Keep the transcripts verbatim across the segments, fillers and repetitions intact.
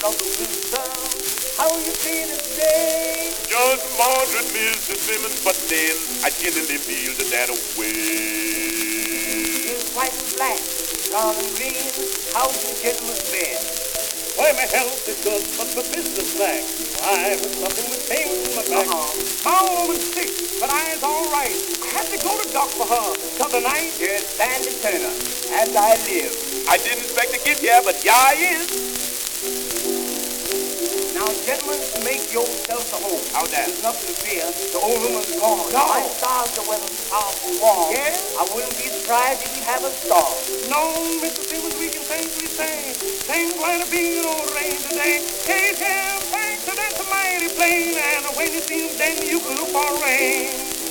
of the winter. How you feeling today? Just moderate, Missus Simmons, but then I generally feel that way. It's white and black, brown and green. How you gentlemen fare? Why, my health is good, but for business lack. I was something with pain in my back. Uh-uh. My woman's sick, but I's all right. I had to go to doc for her t'other night. Here's Sandy Turner, as I live. I didn't expect to get here, but here I is. Now, gentlemen, make yourselves at home. How's that? There's nothing to fear. The old woman's gone. No. My stars, the weather's powerful warm. Yeah? I wouldn't be surprised if you have a star. No, Mister Simmons, we can safely say things might have been on rain today. Can't have thanks to that's mighty plain. And when you see them, then you can look for rain.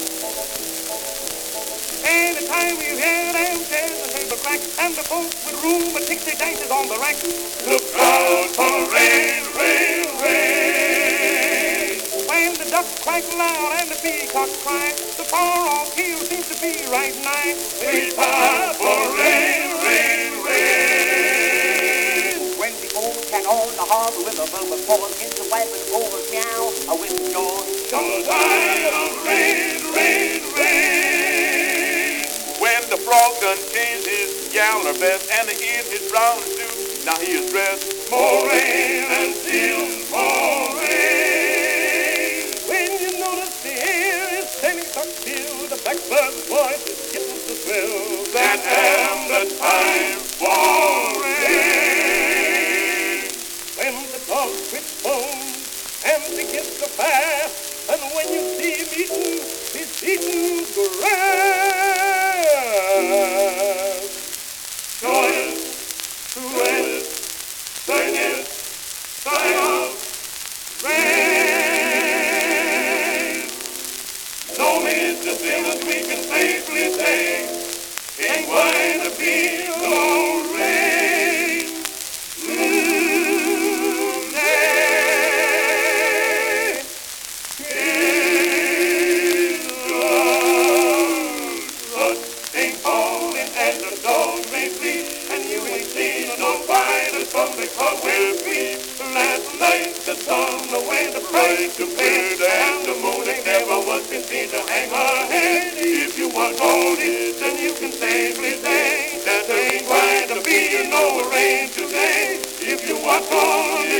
Anytime you hear them chairs and paper crack, and the folks with room but Dixie dances on the rack, look out for rain, rain, rain. When the ducks quack loud and the peacocks cry, the far-off hill seems to be right nigh. Wait for rain, rain, rain. When the old cat on the harbor with a bumper paws gets to wiping over meow, a whistle jaws. Come die of rain, rain, rain. When the frog done changed his yaller vest and in his brown suit, now he is dressed. More rain and still more rain. When you notice the air is standing so still, the blackbird's voice is getting so swell. That am the time for rain. When the dogs quit bone and they get so fast, and when you see him eating, he's eating grass. Joyous, joyous, singing, sign of rain. No Mister Simmons, we can safely say, ain't going to be no rain. Today is good. Ain't falling and the dogs may sleep, and you ain't seen no fighters from because we're free. Last night the sun went to bright to bed, and the moon ain't never was been seen to hang her head. If you want all this, then you can safely say that there ain't going to be no rain today. If you want all this,